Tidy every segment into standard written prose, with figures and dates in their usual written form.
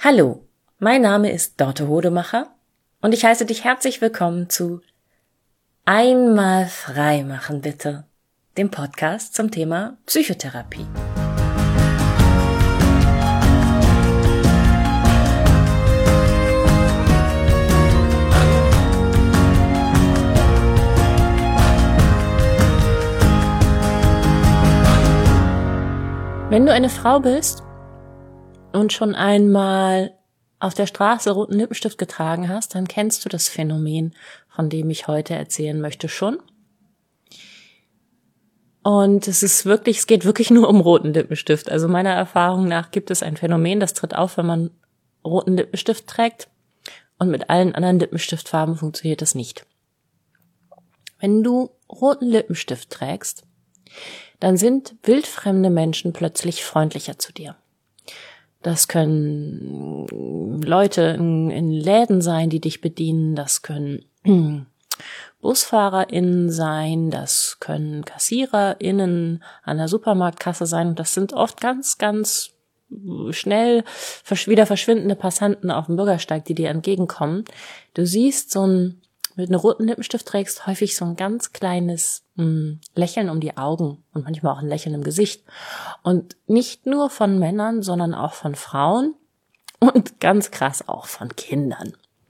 Hallo, mein Name ist Dorte Hodemacher und ich heiße dich herzlich willkommen zu Einmal frei machen bitte, dem Podcast zum Thema Psychotherapie. Wenn du eine Frau bist und schon einmal auf der Straße roten Lippenstift getragen hast, dann kennst du das Phänomen, von dem ich heute erzählen möchte, schon. Und es geht wirklich nur um roten Lippenstift. Also meiner Erfahrung nach gibt es ein Phänomen, das tritt auf, wenn man roten Lippenstift trägt, und mit allen anderen Lippenstiftfarben funktioniert das nicht. Wenn du roten Lippenstift trägst, dann sind wildfremde Menschen plötzlich freundlicher zu dir. Das können Leute in Läden sein, die dich bedienen, das können BusfahrerInnen sein, das können KassiererInnen an der Supermarktkasse sein. Und das sind oft ganz, ganz schnell wieder verschwindende Passanten auf dem Bürgersteig, die dir entgegenkommen. Du siehst mit einem roten Lippenstift trägst, häufig so ein ganz kleines Lächeln um die Augen und manchmal auch ein Lächeln im Gesicht. Und nicht nur von Männern, sondern auch von Frauen und ganz krass auch von Kindern.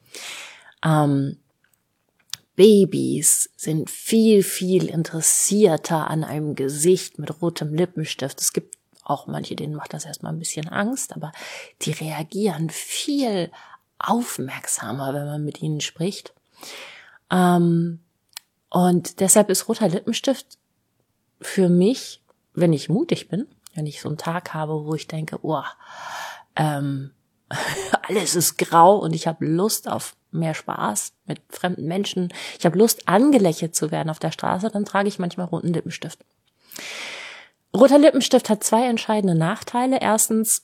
Babys sind viel, viel interessierter an einem Gesicht mit rotem Lippenstift. Es gibt auch manche, denen macht das erstmal ein bisschen Angst, aber die reagieren viel aufmerksamer, wenn man mit ihnen spricht. Und deshalb ist roter Lippenstift für mich, wenn ich mutig bin, wenn ich so einen Tag habe, wo ich denke, alles ist grau und ich habe Lust auf mehr Spaß mit fremden Menschen, ich habe Lust, angelächelt zu werden auf der Straße, dann trage ich manchmal roten Lippenstift. Roter Lippenstift hat zwei entscheidende Nachteile. Erstens,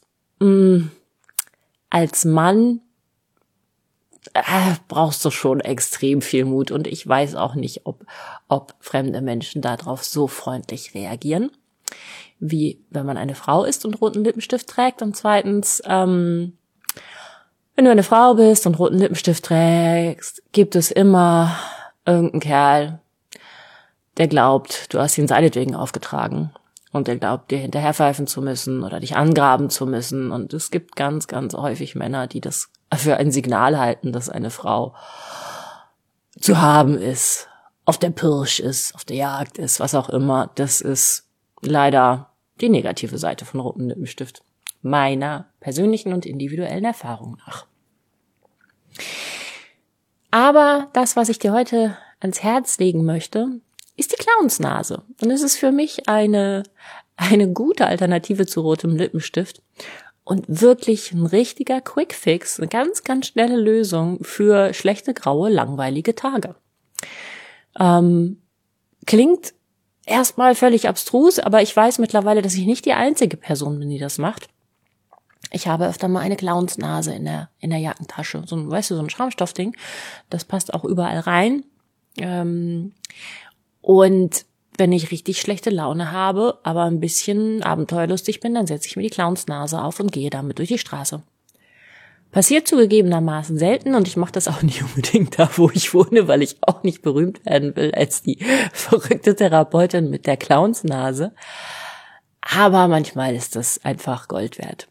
als Mann brauchst du schon extrem viel Mut und ich weiß auch nicht, ob fremde Menschen darauf so freundlich reagieren, wie wenn man eine Frau ist und roten Lippenstift trägt. Und zweitens, wenn du eine Frau bist und roten Lippenstift trägst, gibt es immer irgendeinen Kerl, der glaubt, du hast ihn seinetwegen aufgetragen und der glaubt, dir hinterherpfeifen zu müssen oder dich angraben zu müssen. Und es gibt ganz, ganz häufig Männer, die das für ein Signal halten, dass eine Frau zu haben ist, auf der Pirsch ist, auf der Jagd ist, was auch immer. Das ist leider die negative Seite von rotem Lippenstift, meiner persönlichen und individuellen Erfahrung nach. Aber das, was ich dir heute ans Herz legen möchte, ist die Clownsnase. Und es ist für mich eine gute Alternative zu rotem Lippenstift. Und wirklich ein richtiger Quick-Fix, eine ganz, ganz schnelle Lösung für schlechte, graue, langweilige Tage. Klingt erstmal völlig abstrus, aber ich weiß mittlerweile, dass ich nicht die einzige Person bin, die das macht. Ich habe öfter mal eine Clownsnase in der Jackentasche. So ein Schaumstoffding. Das passt auch überall rein. Und wenn ich richtig schlechte Laune habe, aber ein bisschen abenteuerlustig bin, dann setze ich mir die Clownsnase auf und gehe damit durch die Straße. Passiert zugegebenermaßen selten und ich mache das auch nicht unbedingt da, wo ich wohne, weil ich auch nicht berühmt werden will als die verrückte Therapeutin mit der Clownsnase. Aber manchmal ist das einfach Gold wert.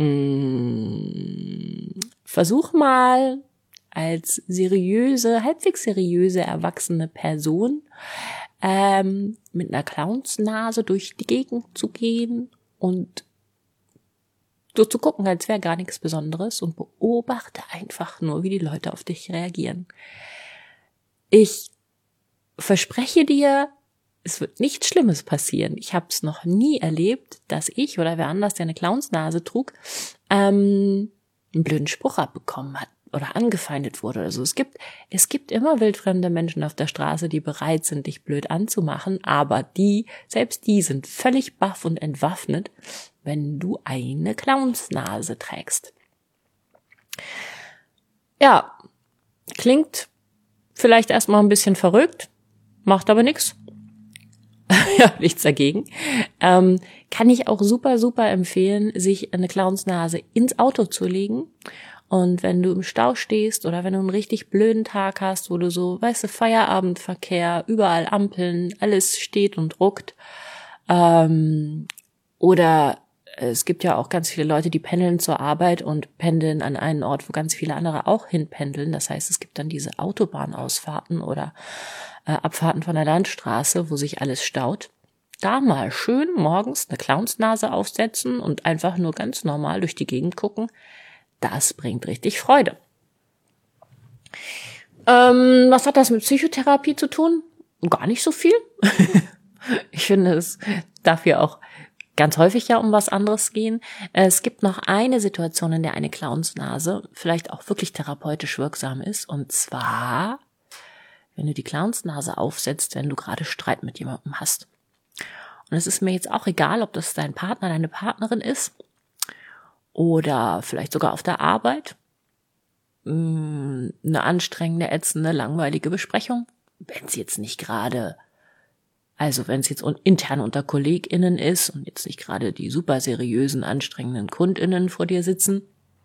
Versuch mal als halbwegs seriöse, erwachsene Person mit einer Clownsnase durch die Gegend zu gehen und so zu gucken, als wäre gar nichts Besonderes, und beobachte einfach nur, wie die Leute auf dich reagieren. Ich verspreche dir, es wird nichts Schlimmes passieren. Ich habe es noch nie erlebt, dass ich oder wer anders, der eine Clownsnase trug, einen blöden Spruch abbekommen hat oder angefeindet wurde. Also es gibt immer wildfremde Menschen auf der Straße, die bereit sind, dich blöd anzumachen, aber selbst die sind völlig baff und entwaffnet, wenn du eine Clownsnase trägst. Ja, klingt vielleicht erstmal ein bisschen verrückt, macht aber nichts. Ja, nichts dagegen. Kann ich auch super, super empfehlen, sich eine Clownsnase ins Auto zu legen. Und wenn du im Stau stehst oder wenn du einen richtig blöden Tag hast, wo du so, weißt du, Feierabendverkehr, überall Ampeln, alles steht und ruckt. Oder es gibt ja auch ganz viele Leute, die pendeln zur Arbeit und pendeln an einen Ort, wo ganz viele andere auch hinpendeln. Das heißt, es gibt dann diese Autobahnausfahrten oder Abfahrten von der Landstraße, wo sich alles staut. Da mal schön morgens eine Clownsnase aufsetzen und einfach nur ganz normal durch die Gegend gucken. Das bringt richtig Freude. Was hat das mit Psychotherapie zu tun? Gar nicht so viel. Ich finde, es darf ja auch ganz häufig ja um was anderes gehen. Es gibt noch eine Situation, in der eine Clownsnase vielleicht auch wirklich therapeutisch wirksam ist. Und zwar, wenn du die Clownsnase aufsetzt, wenn du gerade Streit mit jemandem hast. Und es ist mir jetzt auch egal, ob das dein Partner, deine Partnerin ist oder vielleicht sogar auf der Arbeit. Eine anstrengende, ätzende, langweilige Besprechung. Wenn es jetzt nicht gerade, also wenn es jetzt intern unter KollegInnen ist und jetzt nicht gerade die super seriösen, anstrengenden KundInnen vor dir sitzen.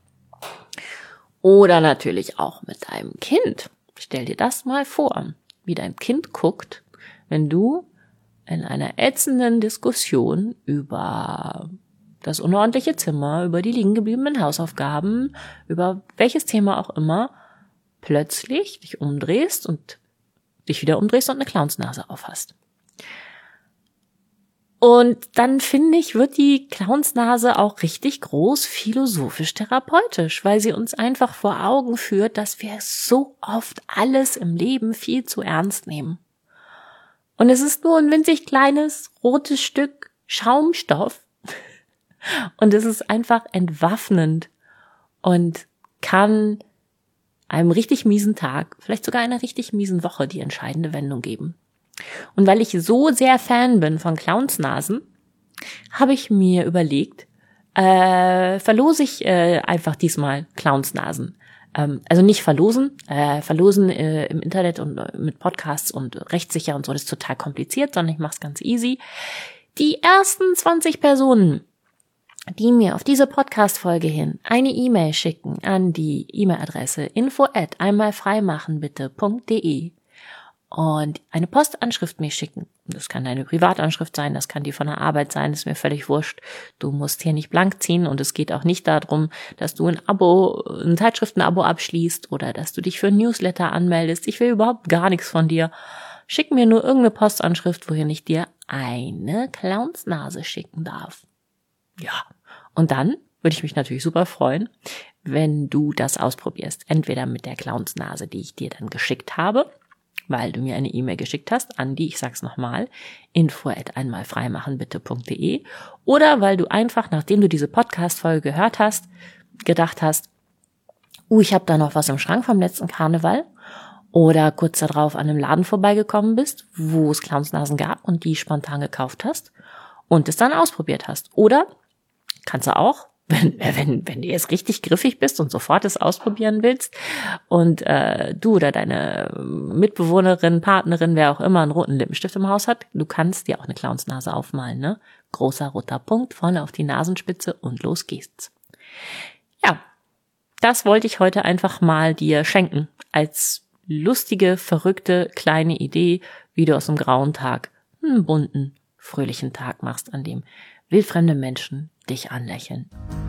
Oder natürlich auch mit deinem Kind. Stell dir das mal vor, wie dein Kind guckt, wenn du in einer ätzenden Diskussion über das unordentliche Zimmer, über die liegen gebliebenen Hausaufgaben, über welches Thema auch immer, plötzlich dich umdrehst und dich wieder umdrehst und eine Clownsnase aufhast. Und dann, finde ich, wird die Clownsnase auch richtig groß philosophisch-therapeutisch, weil sie uns einfach vor Augen führt, dass wir so oft alles im Leben viel zu ernst nehmen. Und es ist nur ein winzig kleines, rotes Stück Schaumstoff. Und es ist einfach entwaffnend und kann einem richtig miesen Tag, vielleicht sogar einer richtig miesen Woche die entscheidende Wendung geben. Und weil ich so sehr Fan bin von Clownsnasen, habe ich mir überlegt, verlose ich einfach diesmal Clownsnasen. Also nicht verlosen. Verlosen im Internet und mit Podcasts und rechtssicher und so, das ist total kompliziert, sondern ich mache es ganz easy. Die ersten 20 Personen, die mir auf diese Podcast-Folge hin eine E-Mail schicken an die E-Mail-Adresse info@einmalfreimachenbitte.de und eine Postanschrift mir schicken. Das kann eine Privatanschrift sein, das kann die von der Arbeit sein, ist mir völlig wurscht. Du musst hier nicht blank ziehen und es geht auch nicht darum, dass du ein Zeitschriftenabo abschließt oder dass du dich für ein Newsletter anmeldest. Ich will überhaupt gar nichts von dir. Schick mir nur irgendeine Postanschrift, wohin ich dir eine Clownsnase schicken darf. Ja, und dann würde ich mich natürlich super freuen, wenn du das ausprobierst. Entweder mit der Clownsnase, die ich dir dann geschickt habe, weil du mir eine E-Mail geschickt hast an die, ich sag's nochmal, info@einmalfreimachenbitte.de oder weil du einfach, nachdem du diese Podcast-Folge gehört hast, gedacht hast, ich habe da noch was im Schrank vom letzten Karneval oder kurz darauf an einem Laden vorbeigekommen bist, wo es Clownsnasen gab und die spontan gekauft hast und es dann ausprobiert hast. Oder kannst du auch, wenn du jetzt richtig griffig bist und sofort es ausprobieren willst und du oder deine Mitbewohnerin, Partnerin, wer auch immer einen roten Lippenstift im Haus hat, du kannst dir auch eine Clownsnase aufmalen, ne? Großer roter Punkt vorne auf die Nasenspitze und los geht's. Ja, das wollte ich heute einfach mal dir schenken als lustige, verrückte, kleine Idee, wie du aus einem grauen Tag einen bunten, fröhlichen Tag machst, an dem wildfremde Menschen dich anlächeln.